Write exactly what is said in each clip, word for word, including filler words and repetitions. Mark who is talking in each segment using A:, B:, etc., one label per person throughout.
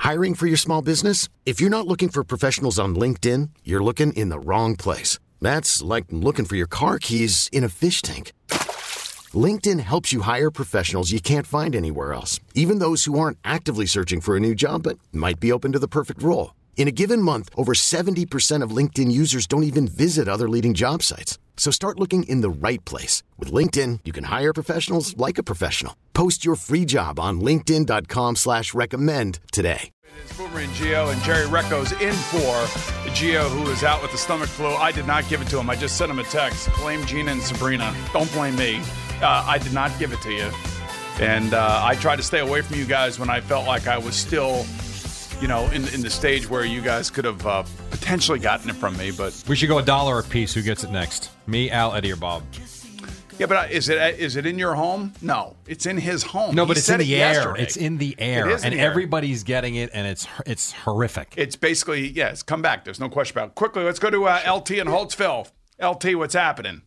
A: Hiring for your small business? If you're not looking for professionals on LinkedIn, you're looking in the wrong place. That's like looking for your car keys in a fish tank. LinkedIn helps you hire professionals you can't find anywhere else, even those who aren't actively searching for a new job but might be open to the perfect role. In a given month, over seventy percent of LinkedIn users don't even visit other leading job sites. So start looking in the right place. With LinkedIn, you can hire professionals like a professional. Post your free job on linkedin.com slash recommend today.
B: It's Boomer and Gio, and Jerry Recco's in for Gio, who is out with the stomach flu. I did not give it to him. I just sent him a text. Blame Gina and Sabrina. Don't blame me. Uh, I did not give it to you. And uh, I tried to stay away from you guys when I felt like I was still, you know, in, in the stage where you guys could have uh, potentially gotten it from me. But
C: we should go a dollar a piece. Who gets it next? Me, Al, Eddie, or Bob?
B: Yeah, but is it is it in your home? No, it's in his home.
C: No,
B: He
C: but it's in
B: said
C: the
B: it
C: air.
B: yesterday.
C: It's in the air,
B: It is in
C: and
B: the air.
C: everybody's getting it, and it's it's horrific.
B: It's basically, yes, come back. There's no question about it. Quickly, let's go to uh, L T in Holtzville. L T, what's happening?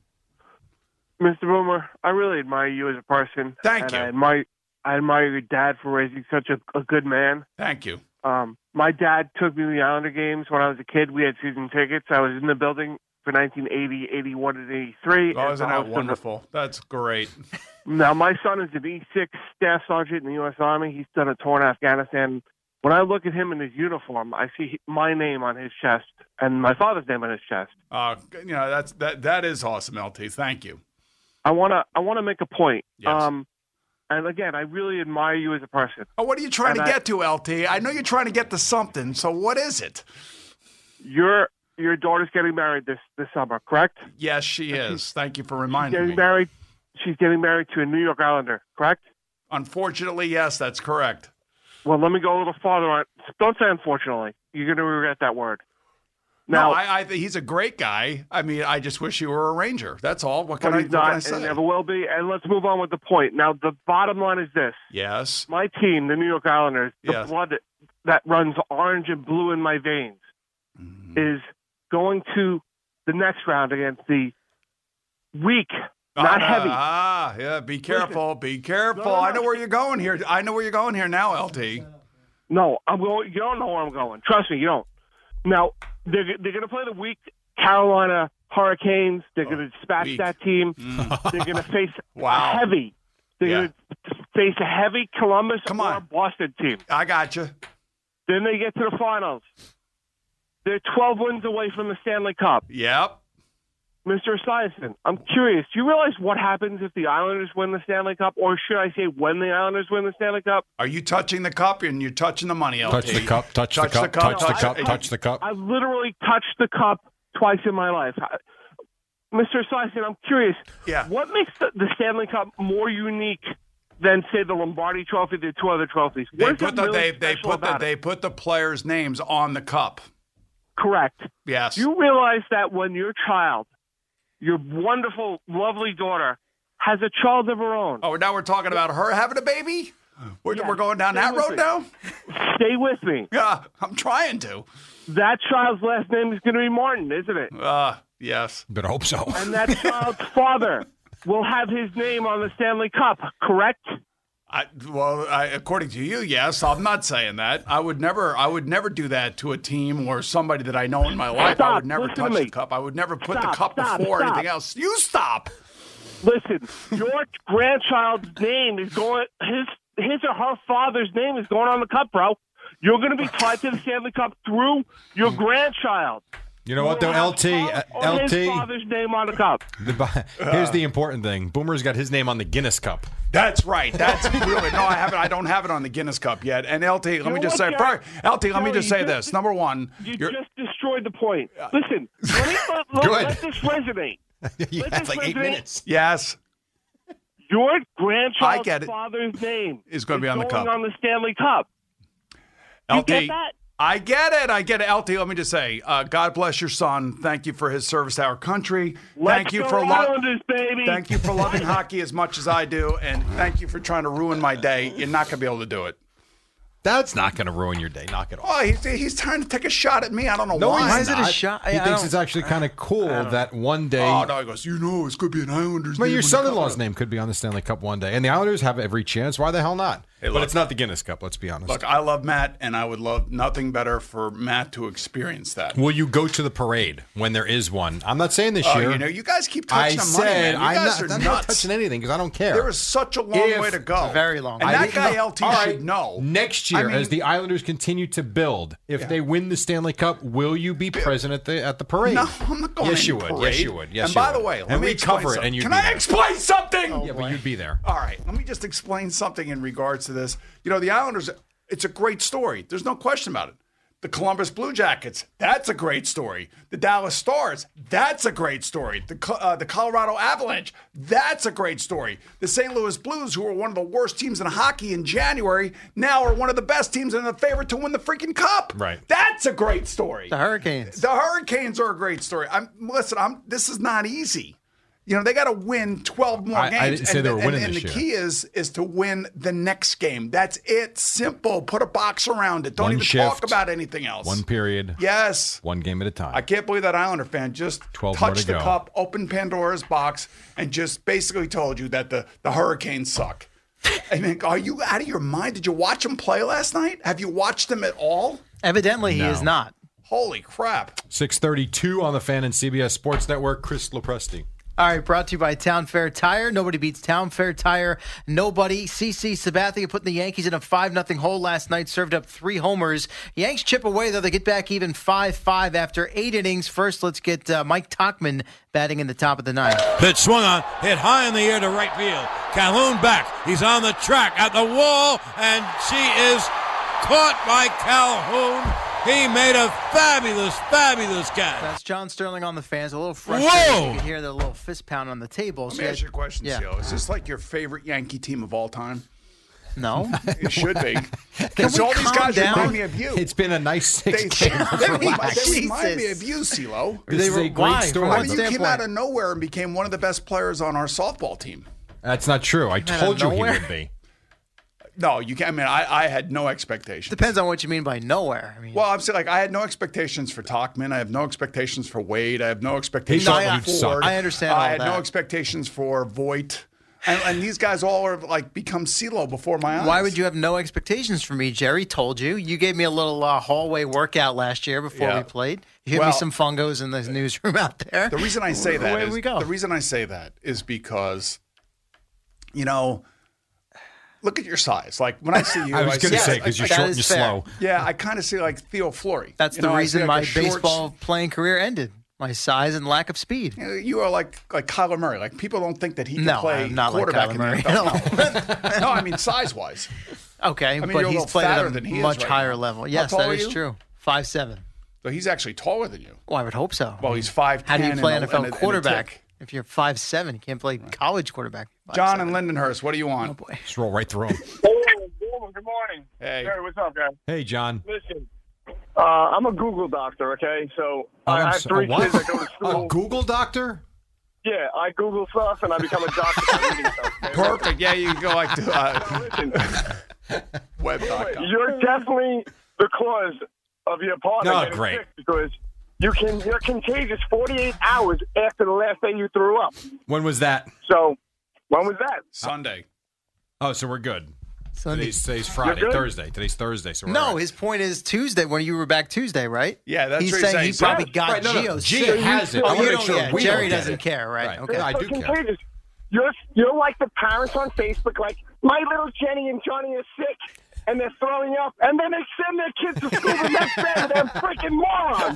D: Mister Boomer, I really admire you as a person.
B: Thank
D: and
B: you.
D: I admire, I admire your dad for raising such a, a good man.
B: Thank you.
D: Um, my dad took me to the Islander games when I was a kid. We had season tickets. I was in the building for nineteen eighty, eighty-one, and eighty-three.
B: Oh,
D: as
B: isn't
D: the
B: that
D: host of the-
B: wonderful? That's great.
D: Now, my son is an E six staff sergeant in the U S Army. He's done a tour in Afghanistan. When I look at him in his uniform, I see my name on his chest and my father's name on his chest.
B: Uh, you know, that's that. That is awesome, L T. Thank you.
D: I want to I want to make a point.
B: Yes.
D: Um, and again, I really admire you as a person.
B: Oh, what are you trying
D: And
B: to
D: I-
B: get to, L T? I know you're trying to get to something. So what is it?
D: Your your daughter's getting married this, this summer, correct?
B: Yes, she is. Thank you for
D: She's
B: reminding
D: getting
B: me.
D: married. She's getting married to a New York Islander, correct?
B: Unfortunately, yes, that's correct.
D: Well, let me go a little farther on. Don't say unfortunately. You're going to regret that word. Now,
B: no, I, I think he's a great guy. I mean, I just wish he were a Ranger. That's all. What can
D: but
B: I,
D: he's
B: what
D: not,
B: can I
D: and
B: say?
D: never will be. And let's move on with the point. Now, the bottom line is this.
B: Yes.
D: My team, the New York Islanders, the
B: Yes.
D: blood that, that runs orange and blue in my veins,
B: Mm-hmm.
D: is going to the next round against the weak, not
B: ah,
D: heavy.
B: Ah, yeah. Be careful. be careful.
D: No, no, no.
B: I know where you're going here. I know where you're going here now, L T.
D: No, I'm going. You don't know where I'm going. Trust me, you don't. Now they're they're going to play the weak Carolina Hurricanes. They're going to dispatch
B: weak.
D: that team. They're going to face
B: Wow.
D: a heavy. They're
B: Yeah.
D: going to face a heavy Columbus
B: Come
D: or
B: on.
D: Boston team.
B: I got you.
D: Then they get to the finals. They're twelve wins away from the Stanley Cup.
B: Yep.
D: Mister Esiason, I'm curious. Do you realize what happens if the Islanders win the Stanley Cup, or should I say when the Islanders win the Stanley Cup?
B: Are you touching the cup and you're touching the money, L T?
C: Touch the cup, touch, the cup, touch the cup, touch the cup.
D: I've literally touched the cup twice in my life. I- Mister Esiason, I'm curious.
B: Yeah.
D: What makes the, the Stanley Cup more unique than, say, the Lombardi Trophy, the two other trophies?
B: They
D: What is
B: put
D: that
B: the
D: really
B: they they
D: special
B: put the
D: about
B: they
D: it?
B: put the players' names on the cup.
D: Correct.
B: Yes.
D: You realize that when your child, your wonderful, lovely daughter, has a child of her own.
B: Oh, now we're talking about her having a baby? We're,
D: Yes.
B: we're going down
D: Stay
B: that
D: with
B: road
D: me.
B: now?
D: Stay with me.
B: Yeah, I'm trying to.
D: That child's last name is going to be Martin, isn't it?
B: Uh, yes.
C: Better hope so.
D: And that child's father will have his name on the Stanley Cup, correct?
B: I, well, I, according to you, yes. I'm not saying that. I would never. I would never do that to a team or somebody that I know in my life. I
D: Stop.
B: would never
D: Listen to
B: touch
D: me.
B: the cup. I would never put
D: Stop,
B: the cup
D: stop,
B: before
D: stop.
B: anything else. You stop.
D: Listen, your grandchild's name is going, his his or her father's name is going on the cup, bro. You're going to be tied to the Stanley Cup through your grandchild.
C: You know what, though,
D: You'll have
C: L T?
D: her
C: uh,
D: or
C: L T,
D: his father's name on the cup.
C: the, here's the important thing. Boomer's got his name on the Guinness Cup.
B: That's right. That's really no. I haven't. I don't have it on the Guinness Cup yet. And L T, let
D: You
B: me
D: know
B: just
D: what,
B: say,
D: Jerry?
B: L T, let me
D: Jerry,
B: just say
D: you
B: this.
D: just-
B: Number one,
D: You
B: you're,
D: just destroyed the point. Listen, let, me, let, let,
C: Good.
D: let this resonate.
C: You
D: Let
C: have
D: this
C: like eight
D: resonate.
C: minutes.
B: yes,
D: Your
B: I
D: grandchild's
B: get it.
D: father's name
B: Is gonna be on the
D: going
B: cup.
D: on the Stanley Cup. You
B: L T.
D: get that?
B: I get it. I get it. L T, let me just say, uh, God bless your son. Thank you for his service to our country.
D: Let's
B: thank you
D: go
B: for lo-
D: Islanders, baby.
B: Thank you for loving hockey as much as I do, and thank you for trying to ruin my day. You're not going to be able to do it.
C: That's not going to ruin your day. Knock it off.
B: Oh, he's, he's trying to take a shot at me. I don't know
C: No,
B: why.
C: he's
E: Why is it a
C: not.
E: shot?
C: He
E: I
C: thinks
E: don't-
C: it's actually kind of cool that one day.
B: Oh, no, he goes, you know, it's going to be an Islanders
C: Well,
B: name
C: your
B: on the
C: son-in-law's
B: cup."
C: name could be on the Stanley Cup one day, and the Islanders have every chance. Why the hell not?
B: Hey,
C: but
B: look,
C: it's not the Guinness Cup, let's be honest.
B: Look, I love Matt, and I would love nothing better for Matt to experience that.
C: Will you go to the parade when there is one? I'm not saying this
B: Oh,
C: year.
B: you know, you guys keep
C: I
B: touching on
C: said
B: money, man. You
C: I'm
B: guys
C: not,
B: are
C: I'm
B: nuts.
C: not touching anything because I don't care.
B: There is such a long
C: If-
B: way to go.
E: It's a very long
B: And
E: way.
B: that
C: I didn't
B: guy
C: know-
B: L T
C: All
B: should
C: right,
B: know.
C: Next year,
B: I mean-
C: as the Islanders continue to build, if
B: Yeah.
C: they win the Stanley Cup, will you be present at the at the parade?
B: No, I'm not going
C: Yes,
B: to
C: you
B: any
C: would.
B: parade.
C: Yes, you would. Yes,
B: and
C: you
B: by
C: would.
B: the way, let
C: and
B: me
C: we
B: explain
C: cover it,
B: something.
C: and you'd
B: Can
C: be
B: I
C: there.
B: explain something?
C: Yeah, but you'd be there.
B: All right, let me just explain something in regards to this. You know, the Islanders, it's a great story. There's no question about it. The Columbus Blue Jackets, that's a great story. The Dallas Stars, that's a great story. The Co- uh, the Colorado Avalanche, that's a great story. The Saint Louis Blues, who were one of the worst teams in hockey in January, now are one of the best teams and the favorite to win the freaking cup.
C: Right.
B: That's a great story.
E: The Hurricanes.
B: The Hurricanes are a great story. I'm listen. I'm. This is not easy. You know, they got to win twelve more
C: I- I
B: games.
C: didn't say
B: and
C: they were
B: and,
C: winning
B: and
C: this
B: the
C: year.
B: key is is to win the next game. That's it. Simple. Put a box around it. Don't
C: One
B: even
C: shift,
B: talk about anything else.
C: One period,
B: Yes.
C: one game at a time.
B: I can't believe that Islander fan just
C: twelve more
B: touched
C: to
B: the
C: go.
B: cup, opened Pandora's box, and just basically told you that the, the Hurricanes suck. I mean, are you out of your mind? Did you watch them play last night? Have you watched them at all?
E: Evidently, he
C: No.
E: is not.
B: Holy crap.
C: six thirty-two on the Fan and C B S Sports Network. Chris Lopresti.
E: All right, brought to you by Town Fair Tire. Nobody beats Town Fair Tire. Nobody. C C Sabathia putting the Yankees in a five nothing hole last night, served up three homers. Yanks chip away, though. They get back even five five after eight innings. First, let's get uh, Mike Tauchman batting in the top of the ninth.
F: Pitch swung on, hit high in the air to right field. Calhoun back. He's on the track at the wall, and she is caught by Calhoun. He made a fabulous, fabulous catch.
E: That's John Sterling on the fans. A little frustrated.
F: Whoa!
E: You can hear the little fist pound on the table.
B: Let
E: So
B: me
E: you
B: ask
E: had-
B: you a question,
E: Yeah.
B: Seal. Is this like your favorite Yankee team of all time?
E: No.
B: It should be.
E: Can
B: Because
E: we
B: all these
E: calm
B: guys
E: down?
B: remain me of you.
C: It's been a nice six
B: They,
C: games.
B: they, remind, they remind me
E: Jesus.
B: of you, CeeLo.
C: This
E: They
C: is
E: were-
C: a great
E: why?
C: story.
E: From
B: I
E: what
B: mean, you came
E: standpoint?
B: out of nowhere and became one of the best players on our softball team.
C: That's not true. I
E: of
C: told you he
E: nowhere?
C: would be.
B: No, you can't. I mean, I, I had no expectations.
E: Depends on what you mean by nowhere. I mean,
B: Well, I'm saying, like, I had no expectations for Tauchman. I have no expectations for Wade. I have no expectations
C: thought
B: for
C: you'd suck.
B: Ford.
E: I understand
B: I
E: all
B: had no
E: that.
B: expectations for Voit. And, and these guys all are, like, become CeeLo before my eyes.
E: why would you have no expectations for me? Jerry told you. You gave me a little uh, hallway workout last year before
B: Yeah.
E: we played. You hit
B: Well-
E: me some fungos in the newsroom out there.
B: The reason I say that
E: Where
B: is,
E: did we go?
B: the reason I say that is because, you know, look at your size. Like when I see you,
C: I was going to
B: see-
C: say because you're
E: that
C: short
E: is
C: and
E: fair.
C: slow.
B: yeah, I kind of see like Theo Fleury.
E: That's
B: You
E: the
B: know, I see,
E: reason
B: like,
E: my
B: a short-
E: baseball playing career ended. My size and lack of speed.
B: You know, You are like like Kyler Murray. Like people don't think that he can
E: No,
B: play
E: I'm not like
B: quarterback
E: Kyler
B: in
E: Murray.
B: the N F L. No. No, I mean size wise.
E: Okay,
B: mean,
E: but
B: you're a
E: he's
B: little
E: played
B: fatter
E: at
B: than
E: a
B: he is
E: much
B: right
E: higher
B: now.
E: level.
B: How
E: Yes,
B: tall
E: that
B: are
E: is
B: you?
E: true. Five seven.
B: So he's actually taller than you.
E: Well, I would hope so.
B: Well, he's five.
E: How do you play N F L
B: and a,
E: quarterback
B: tick.
E: if you're five seven? You can't play college quarterback. five
B: John
E: seven.
B: and Lindenhurst, what do you want?
E: Oh boy.
C: Just roll right through him.
D: Good morning.
B: Hey.
D: Jerry, what's up, guys?
C: Hey, John.
D: Listen, uh, I'm a Google doctor, okay? So
C: Oh,
D: I
C: I'm
D: have
C: so-
D: three
C: a what?
D: kids that go to school.
C: A Google doctor?
D: Yeah, I Google stuff and I become a doctor by reading stuff. Okay?
B: Perfect. Yeah, you can go like to uh,
D: Listen,
B: web dot com.
D: you're definitely the cause of your partner
C: Oh,
D: getting
C: great.
D: sick because you can. You're contagious forty-eight hours after the last day you threw up.
C: When was that?
D: So when was that?
B: Sunday.
C: Oh, so we're good.
E: Sunday.
C: Today's, today's Friday,
D: good?
C: Thursday. Today's Thursday. So we're
E: No,
C: all right.
E: his point is Tuesday when you were back Tuesday, right?
B: Yeah, that's
E: he's
B: what he's
E: saying. He
B: saying.
E: probably
B: Yeah.
E: got
C: Right, no, no.
E: Gio
C: Gio
E: sick.
C: has it.
E: Oh,
C: I
E: you
C: wanna make
E: don't,
C: sure
E: yeah,
C: we
E: Jerry
C: don't get
E: doesn't
C: it.
E: care, right?
C: Right.
E: Okay.
C: Yeah, I
D: so
C: do care.
D: contagious. You're you're like the parents on Facebook, like my little Jenny and Johnny are sick. And they're throwing up, and then they send their kids to school the next day. They're freaking morons.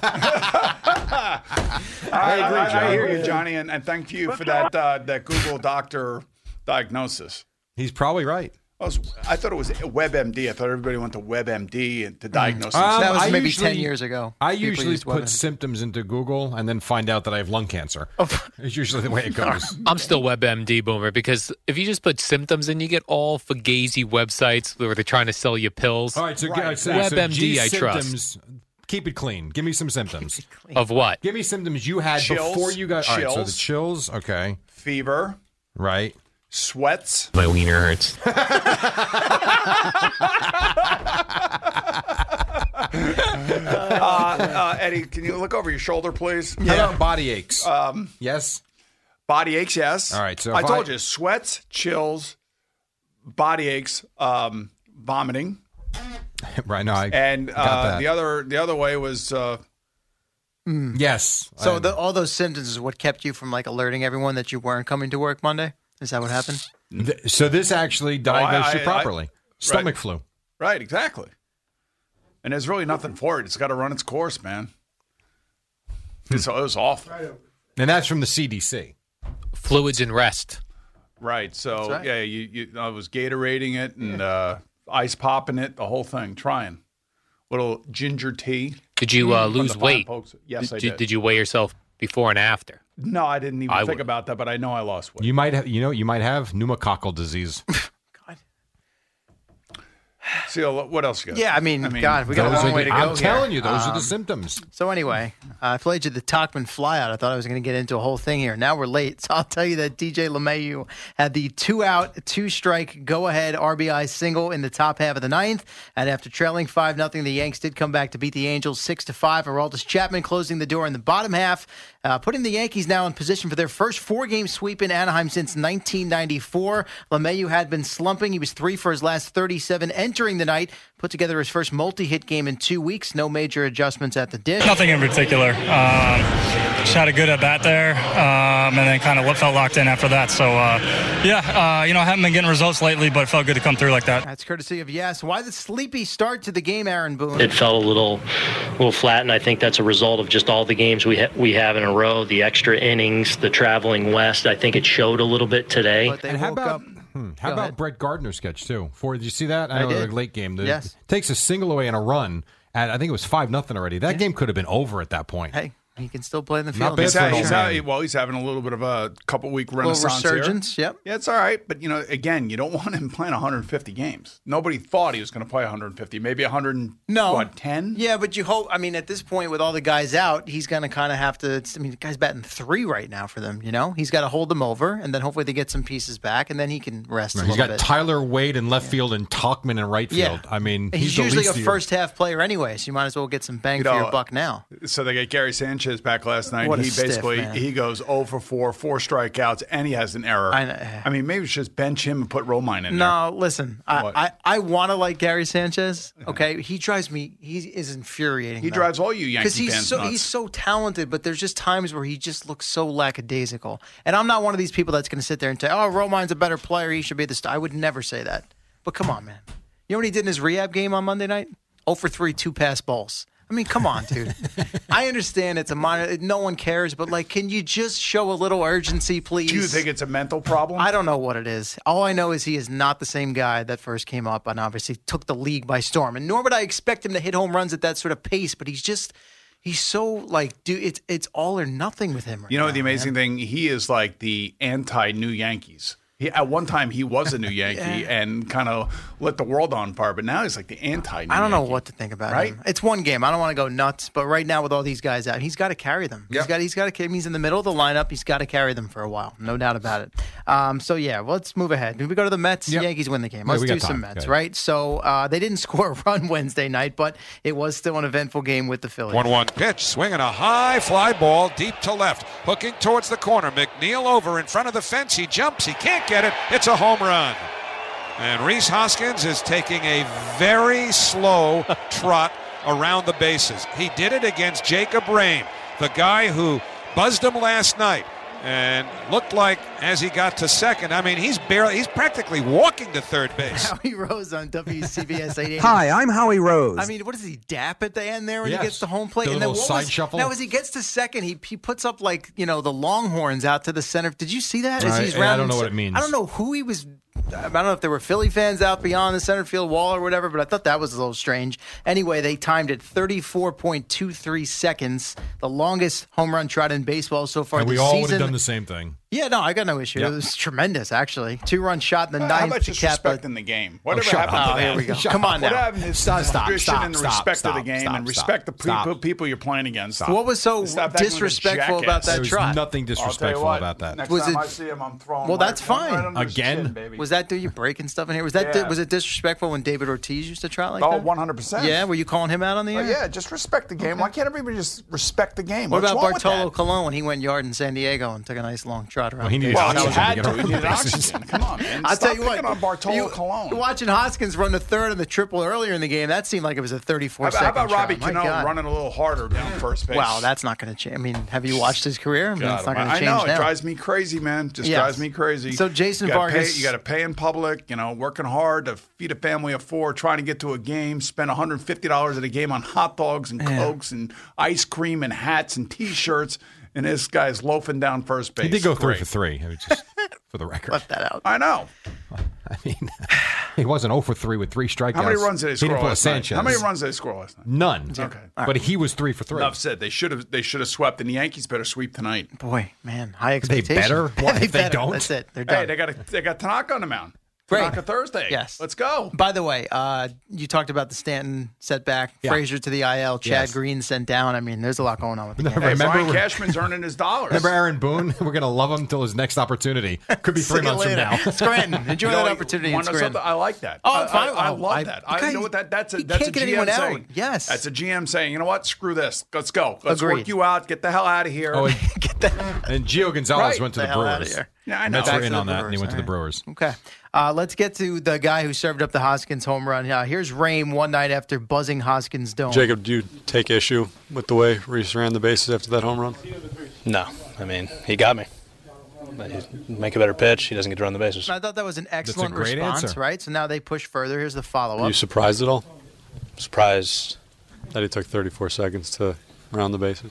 B: I,
C: I agree,
B: I, I
C: John.
B: hear you, Johnny, and, and thank you for that uh, that Google doctor diagnosis.
C: He's probably right.
B: I, was, I thought it was WebMD. I thought everybody went to WebMD and to diagnose
C: Um,
B: themselves.
E: That was
C: I
E: maybe
C: usually-
E: ten years ago.
C: I
E: People
C: usually
E: used
C: put
E: WebMD.
C: symptoms into Google and then find out that I have lung cancer. It's usually the way it goes.
G: I'm still WebMD boomer because if you just put symptoms in, you get all fugazi websites where they're trying to sell you pills.
C: All right, so,
B: Right.
C: so, so
G: WebMD,
C: G's
G: I trust.
C: symptoms, keep it clean. Give me some symptoms.
G: Of what?
C: Give me symptoms you had
B: Chills.
C: before you got. All right, so the
B: Chills.
C: chills. Okay,
B: Fever,
C: right.
B: sweats.
G: My wiener hurts.
B: Uh, uh, Eddie, can you look over your shoulder, please?
C: How about body aches? Um, yes.
B: Body aches, yes.
C: All right, so
B: I
C: if
B: told
C: I-
B: you, sweats, chills, body aches, um, vomiting.
C: Right. No, I
B: And
C: got
B: uh,
C: that.
B: the other the other way was uh,
C: Yes.
E: So
C: I-
E: the, all those symptoms is what kept you from like alerting everyone that you weren't coming to work Monday? Is that what happened?
C: th- so this actually diagnosed
B: I-
C: you
B: I-
C: properly. Stomach
B: right.
C: flu.
B: right, exactly. And there's really nothing for it. It's got to run its course, man. It's, it was awful.
C: And that's from the C D C.
G: Fluids and rest.
B: Right. So
E: right.
B: yeah, you, you I was Gatorating it and uh, ice popping it, the whole thing, trying. Little ginger tea.
G: Did you uh,
B: from
G: lose
B: the
G: weight?
B: Pokes. Yes,
G: did,
B: I
G: you,
B: did.
G: did you weigh yourself before and after?
B: No, I didn't even
G: I
B: think
G: would.
B: about that, but I know I lost weight.
C: You might have, you know, you might have pneumococcal disease.
B: See, what else you got?
E: Yeah, I mean,
B: I mean,
E: God, we got a
C: Those
E: long
C: are
E: way
C: the-
E: to go
C: I'm
E: here.
C: telling you, those are
E: Um,
C: the symptoms.
E: So anyway, uh, I played you the Talkman flyout. I thought I was going to get into a whole thing here. Now we're late, so I'll tell you that D J LeMahieu had the two-out, two-strike, go-ahead R B I single in the top half of the ninth, and after trailing five nothing, the Yanks did come back to beat the Angels six to five. Aroldis Chapman closing the door in the bottom half, uh, putting the Yankees now in position for their first four-game sweep in Anaheim since nineteen ninety-four. LeMahieu had been slumping. He was three for his last thirty-seven entering the night, put together his first multi-hit game in two weeks. No major adjustments at the dish.
H: Nothing in particular. Um, just had a good at bat there, um, and then kind of what felt locked in after that. So, uh, yeah, uh, you know, I haven't been getting results lately, but it felt good to come through like that.
E: That's courtesy of Yes. Why the sleepy start to the game, Aaron Boone?
I: It felt a little, little flat, and I think that's a result of just all the games we ha- we have in a row, the extra innings, the traveling west. I think it showed a little bit today.
E: But they
C: And how
E: woke
C: about
E: up.
C: hmm, how
E: Go
C: about
E: ahead.
C: Brett Gardner's sketch too? For did you see that? I
E: I
C: know
E: did.
C: the late game. The,
E: Yes.
C: takes a single away and a run. At, I think it was five nothing already. That game could have been over at that point.
E: Hey, he can still play in the
C: Not
E: field.
C: bad
B: He's
C: for
B: ha-
C: an
B: he's
C: old
B: ha-
C: man.
B: well, he's having a little bit of a couple week
E: little
B: renaissance here.
E: resurgence. Yep.
B: Yeah, it's all right, but you know, again, you don't want him playing one hundred fifty games. Nobody thought he was going to play one hundred fifty, maybe one hundred.
E: No.
B: What, ten?
E: Yeah, but you hope. I mean, at this point, with all the guys out, he's going to kind of have to. I mean, the guy's batting three right now for them. You know, he's got to hold them over, and then hopefully they get some pieces back, and then he can rest a
C: He's
E: little
C: got
E: bit.
C: Tyler Wade in left field and Talkman in right field.
E: Yeah.
C: I mean,
E: he's,
C: he's, the
E: usually
C: least
E: a
C: of your-
E: first half player anyway, so you might as well get some bang
B: You
E: for
B: know,
E: your buck now.
B: So they get Gary Sanchez back last night.
E: What a
B: he
E: stiff,
B: basically
E: man.
B: he goes zero for four, four strikeouts, and he has an error.
E: I know.
B: I mean, maybe we should just bench him and put Romine in there.
E: No, listen, I,
B: What?
E: I, I want to like Gary Sanchez. Okay, he drives me. He is infuriating.
B: He
E: though.
B: drives all you Yankee
E: because he's
B: fans
E: so
B: nuts.
E: he's so talented, but there's just times where he just looks so lackadaisical. And I'm not one of these people that's going to sit there and say, "Oh, Romine's a better player. He should be the star." I would never say that. But come on, man. You know what he did in his rehab game on Monday night? zero for three, two pass balls. I mean, come on, dude. I understand it's a minor. No one cares, but like, can you just show a little urgency, please?
B: Do you think it's a mental problem?
E: I don't know what it is. All I know is he is not the same guy that first came up and obviously took the league by storm. And nor would I expect him to hit home runs at that sort of pace, but he's just he's so like, dude, it's it's all or nothing with him right
B: You know
E: now,
B: the amazing
E: man.
B: thing? He is like the anti-New Yankees. He, at one time, he was a New Yankee
E: Yeah.
B: and kind of lit the world on fire, but now he's like the anti-New
E: I don't know
B: Yankee.
E: what to think about
B: Right?
E: him. It's one game. I don't want to go nuts, but right now with all these guys out, he's got to carry them. He's
B: Yep.
E: got he's got to he's in the middle of the lineup. He's got to carry them for a while, no doubt about it. Um, so yeah, well, let's move ahead. We go to the Mets.
C: Yep.
E: Yankees win the game.
C: Yeah,
E: Let's
C: we
E: do
C: got
E: some
C: time.
E: Mets,
C: Go
E: right? So uh, they didn't score a run Wednesday night, but it was still an eventful game with the Phillies.
J: one one pitch, swinging a high fly ball deep to left, hooking towards the corner. McNeil over in front of the fence. He jumps. He can't get it. It's a home run. And Rhys Hoskins is taking a very slow trot around the bases. He did it against Jacob Rhame, the guy who buzzed him last night. And looked like as he got to second, I mean, he's barely, he's practically walking to third base.
E: Howie Rose on W C B S eight eighty.
K: Hi, I'm Howie Rose.
E: I mean, what does he dap at the end there when
C: Yes.
E: he gets to home plate?
C: The
E: and then
C: little
E: what
C: side
E: was,
C: shuffle.
E: Now, as he gets to second, he he puts up like you know the Longhorns out to the center. Did you see that? As
C: I-
E: he's
C: I
E: rounding
C: don't know what
E: se-
C: it means.
E: I don't know who he was. I don't know if there were Philly fans out beyond the center field wall or whatever, but I thought that was a little strange. Anyway, they timed it thirty-four point two three seconds, the longest home run trot in baseball so far
C: And we
E: this
C: all would
E: season.
C: have done the same thing.
E: Yeah, no, I got no issue.
C: Yep.
E: It was tremendous, actually. Two run shot in the
B: How
E: ninth
B: about
E: to
B: just
E: cap. a-
B: respecting the game? Whatever
C: shut
B: happened
C: up.
B: to
E: Oh,
B: that?
E: here we go.
C: Shut
E: Come on
B: What
E: now.
B: happened is
C: Stop, stop,
B: tradition
C: stop,
B: and the
C: stop,
B: respect
C: stop,
B: of the game
C: stop,
B: and
C: stop,
B: respect the people,
C: stop.
B: people you're playing against.
E: What was so
B: Stop acting like a
E: disrespectful about
B: jackass.
E: that
C: There was
E: trot?
C: nothing
B: I'll tell you
C: disrespectful
B: what,
C: about that.
B: Next
E: Was
B: time
E: it-
B: I see him, I'm throwing.
E: Well,
B: right-
E: that's
B: right
E: fine.
B: under his
C: Again?
B: chin, baby.
E: Was that, do you breaking stuff in here? Was that
B: Yeah.
E: was it disrespectful when David Ortiz used to trot like
B: Oh,
E: that?
B: one hundred percent.
E: Yeah, were you calling him out on the
B: Oh,
E: air?
B: yeah, just respect the game. Why can't everybody just respect the game?
E: What
B: What's
E: about
B: wrong with
E: Bartolo
B: that?
E: Colon when he went yard in San Diego and took a nice long trot? trot around.
C: Well, he
E: the
C: needed
E: bases.
B: Well,
C: oxygen
B: he had
C: to
B: to.
C: get
B: He
C: around
B: needed
C: the bases.
B: oxygen. Come on, man.
E: I'll
B: Stop
E: tell you what.
B: picking on Bartolo
E: you,
B: Colon.
E: Watching Hoskins run the third and the triple earlier in the game, that seemed like it was a thirty-four
B: How about,
E: second
B: how about Robbie
E: shot. My
B: Cano
E: God.
B: running a little harder down first base?
E: Wow, that's not going to change. I mean, have you watched his career? I mean,
B: God,
E: it's not going to
B: I
E: change
B: know
E: now.
B: it drives me crazy, man. Just
E: Yes.
B: drives me crazy.
E: So Jason
B: you gotta
E: Vargas-
B: pay, you got to pay in public. You know, working hard to feed a family of four, trying to get to a game, spend one hundred fifty dollars at a game on hot dogs and
E: Yeah.
B: cokes and ice cream and hats and T-shirts, and this guy's loafing down first base.
C: He did go three
B: Great.
C: for three, I mean, just for the record.
E: Left that out.
B: I know.
C: I mean, he wasn't zero for three with three strikeouts.
B: How many runs did they
C: He
B: score
C: didn't pull a
B: last night?
C: Sanchez.
B: How many runs did they score last night?
C: None.
B: Okay.
C: But he was three for three.
B: Enough said. They should have. They should have swept, and the Yankees better sweep tonight.
E: Boy, man, high
C: They
E: expectations.
C: better? What, if they
E: better.
C: don't?
E: That's it. They're done.
B: Hey, they got a, they got Tanaka on the mound.
E: Great.
B: Tanaka Thursday.
E: Yes.
B: Let's go.
E: By the way, uh, you talked about the Stanton setback,
C: Yeah.
E: Frazier to the I L, Chad
C: Yes.
E: Green sent down. I mean, there's a lot going on with the game.
B: Hey,
C: Remember-
B: Brian Cashman's earning his dollars.
C: Remember Aaron Boone? We're going to love him until his next opportunity. Could be three
E: See you
C: months from
E: later.
C: now.
E: Scranton, enjoy
B: You know,
E: that opportunity in
B: wanna know
E: Scranton.
B: something? I like that.
E: Oh,
B: I,
E: fine.
B: I, I
E: Oh,
B: love
E: I-
B: that. I,
E: okay.
B: you know what? That that's a
E: You
B: that's
E: can't
B: a
E: get
B: G M
E: anyone out.
B: saying.
E: Yes.
B: That's a G M saying. You know what? Screw this. Let's go. Let's
E: Agreed.
B: work you out. Get the hell out of here.
C: Oh, and,
E: Get that
C: and Gio Gonzalez
B: Right.
C: went to
E: the
C: the,
E: hell outta
C: Brewers.
E: here.
B: Yeah, I know.
C: Mets
B: Back
C: were
B: to
C: in
E: the
C: on that, and he
E: Brewers.
C: went to the
E: All right.
C: Brewers.
E: Okay. Uh, let's get to the guy who served up the Hoskins home run. Uh, here's Rame one night after buzzing Hoskins' dome.
K: Jacob, do you take issue with the way Reese ran the bases after that home run?
L: No. I mean, he got me. Make a better pitch. He doesn't get to run the bases.
E: I thought that was an excellent
C: great
E: response,
C: answer.
E: right? So now they push further. Here's the
K: Are
E: follow-up.
K: you surprised at all
L: Surprised.
K: that he took thirty-four seconds to round the bases?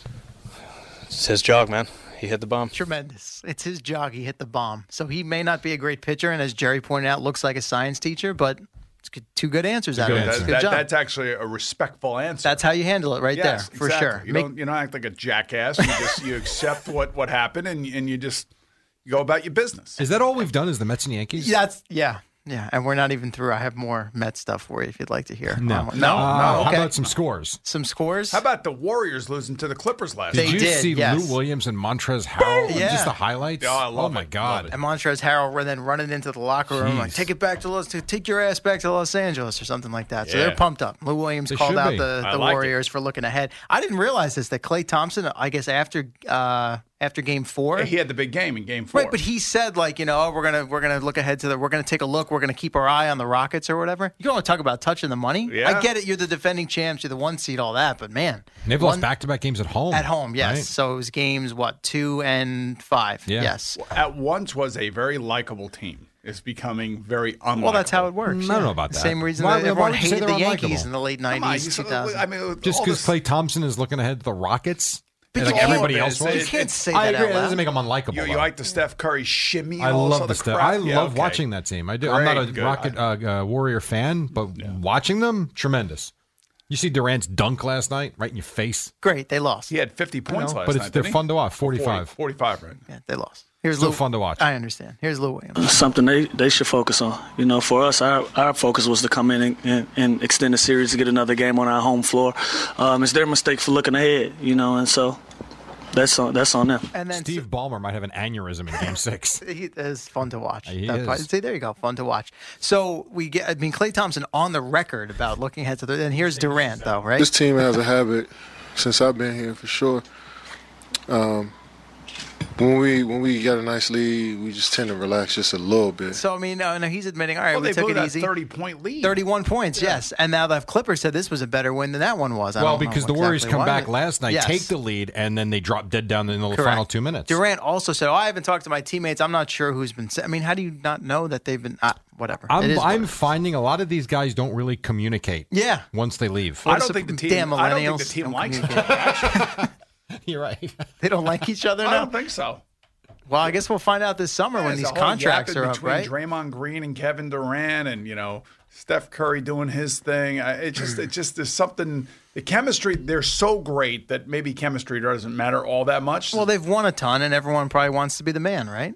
L: It's his jog, man. He hit the bomb.
E: Tremendous. It's his jog. He hit the bomb. So he may not be a great pitcher, and as Jerry pointed out, looks like a science teacher, but it's good, two good answers out
C: good
E: of it.
C: answer.
E: Good
B: That-
E: job.
B: that's actually a respectful answer.
E: That's how you handle it right
B: yes,
E: there, for
B: exactly.
E: sure.
B: You
E: Make-
B: don't you don't act like a jackass. You just you accept what what happened and and you just you go about your business.
C: Is that all we've done is the Mets and Yankees?
E: That's yeah, yeah. And we're not even through. I have more Met stuff for you if you'd like to hear.
C: No.
E: Um,
B: No,
C: Uh,
B: no.
C: How
E: Okay.
C: about some scores?
E: Some scores.
B: How about the Warriors losing to the Clippers last
C: Did
E: They
B: night?
C: you
E: did,
C: see
E: yes.
C: Lou Williams and Montrezl Harrell?
E: Yeah.
C: Just the highlights?
B: Yeah, I love
C: oh, my
B: it.
C: God.
B: Love
E: And Montrezl Harrell then running into the locker room like,
C: Jeez.
E: take it back to Los, take your ass back to Los Angeles or something like that. So
B: Yeah.
E: they're pumped up. Lou Williams
C: They
E: called
C: should
E: out
C: be.
E: the,
B: I
E: the
B: like it.
E: Warriors for looking ahead. I didn't realize this that Klay Thompson, I guess after uh, after Game Four,
B: He had the big game in Game Four.
E: right? But he said like, you know, oh, we're gonna we're gonna look ahead to the we're gonna take a look. We're gonna keep our eye on the Rockets or whatever. You can only talk about touching the money.
B: Yeah.
E: I get it. You're the defending champs. You're the one seed. All that, but man,
C: And they've lost
E: one-
C: back-to-back games at home.
E: at home. Yes.
C: right?
E: So it was games what two and five.
C: Yeah.
E: Yes.
B: at once was a very likable team. Is becoming very unlikable.
E: Well, that's how it works.
C: Mm, I don't know about that.
E: Same reason
C: Why-
E: that
C: why
E: everyone
C: would you say
E: hated
C: they're
E: the Yankees
C: unlikable?
E: in the late
B: Come on,
E: nineties,
B: you-
E: two thousands.
B: I mean,
C: Just
B: all
C: because
B: this-
C: Klay Thompson is looking ahead to the Rockets,
E: But
C: and
E: you
C: like
E: can't-
C: everybody
B: but
C: else
B: it's-
C: was.
E: You can't say
C: I
E: that
C: agree.
E: out
C: That doesn't
E: loud.
C: make them unlikable.
B: You, you
C: though.
B: like the Steph Curry shimmy?
C: I
B: and all this
C: love
B: other
C: the stuff.
B: crap?
C: I
B: Yeah,
C: love
B: okay.
C: watching that team. I do. I'm not a
B: Great, good.
C: Rocket uh, uh, Warrior fan, but watching them, tremendous. You see Durant's dunk last night, right in your face.
E: Great, they lost.
B: He had fifty points
C: know,
B: last
C: but it's-
B: night.
C: they're
B: didn't he?
C: fun to watch, forty-five.
B: forty, forty-five, right?
E: Yeah, they lost. Here's
C: Still
E: Lou,
C: fun to watch.
E: I understand. Here's Lou Williams.
M: Something they, they should focus on. You know, for us, our, our focus was to come in and, and, and extend the series to get another game on our home floor. Um, it's their mistake for looking ahead, you know, and so that's on that's on them.
E: And then
C: Steve Ballmer might have an aneurysm in Game Six.
E: He is fun to watch.
C: He
E: That
C: is.
E: part- see, there you go, fun to watch. So we get. I mean, Klay Thompson on the record about looking ahead to the. And here's Durant, though, right?
N: This team has a habit since I've been here for sure. Um, when we when we get a nice lead, we just tend to relax just a little bit.
E: So I mean, no, no, he's admitting, all right,
B: Well,
E: we
B: they
E: took
B: blew
E: it
B: that
E: easy.
B: thirty-point lead.
E: thirty-one points, yes. And now the Clippers said this was a better win than that one was. I
C: Well,
E: don't know
C: because the Warriors
E: exactly
C: come
E: why,
C: back
E: but-
C: last night,
E: Yes.
C: take the lead, and then they drop dead down in the
E: Correct.
C: final two minutes.
E: Durant also said, "Oh, I haven't talked to my teammates. I'm not sure who's been." I mean, how do you not know that they've been? Ah, whatever. It
C: I'm,
E: is what
C: I'm
E: it is.
C: finding a lot of these guys don't really communicate.
E: Yeah.
C: Once they leave,
B: I don't think the team.
E: Damn
B: I don't think the
E: millennials
B: team
E: don't
B: likes
E: communicate.
B: him.
C: You're right.
E: They don't like each other
B: I
E: now.
B: don't think so.
E: Well, I guess we'll find out this summer when
B: There's
E: these
B: a whole
E: contracts
B: yapping
E: are up,
B: between
E: right?
B: Draymond Green and Kevin Durant, and you know Steph Curry doing his thing. I- It just, it just there's something. The chemistry, they're so great that maybe chemistry doesn't matter all that much.
E: Well, they've won a ton, and everyone probably wants to be the man, right?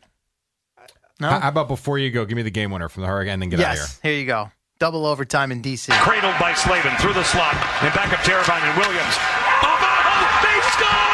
E: No.
C: How how about before you go, give me the game winner from the Hurricane and then get out of here.
E: yes. Here you go. Double overtime in D C.
O: Cradled by Slavin through the slot and back up Terravine and Williams. Abajo, they score!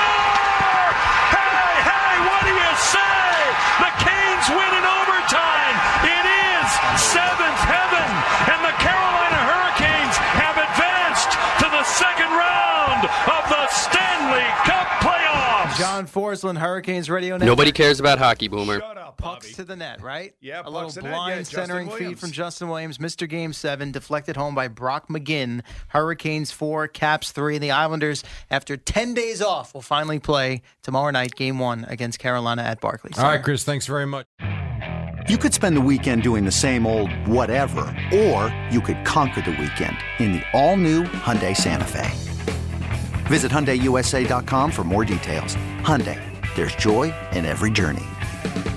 O: Hey, hey, what do you say? The Canes win in overtime. It is seventh heaven, and the Carolina Hurricanes have advanced to the second round of the Stanley Cup playoffs.
E: John on Forsland Hurricanes Radio Network.
P: Nobody cares about hockey, Boomer.
B: Shut up,
E: Pucks to the net, right?
B: Yeah,
E: a little
B: pucks to the net.
E: blind
B: Yeah, Justin
E: centering feed
B: Williams.
E: from Justin Williams. Mister Game seven, deflected home by Brock McGinn. Hurricanes four, Caps three. And the Islanders, after ten days off, will finally play tomorrow night, game one against Carolina at Barclays.
C: All right, Chris, thanks very much.
Q: You could spend the weekend doing the same old whatever, or you could conquer the weekend in the all-new Hyundai Santa Fe. Visit Hyundai U S A dot com for more details. Hyundai, there's joy in every journey.